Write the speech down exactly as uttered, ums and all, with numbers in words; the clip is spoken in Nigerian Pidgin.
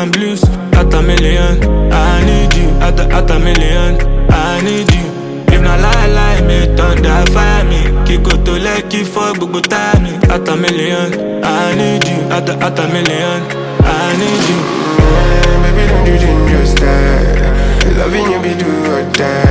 and blues. At a million, I need you. At a, at a million, I need you. If not lie, lie, me thunder fire me. Kiko to let you fuck, bugu time me. At a million, I need you. At a, at a million, I need you. Yeah, baby, don't you change your style. Loving you be do or die.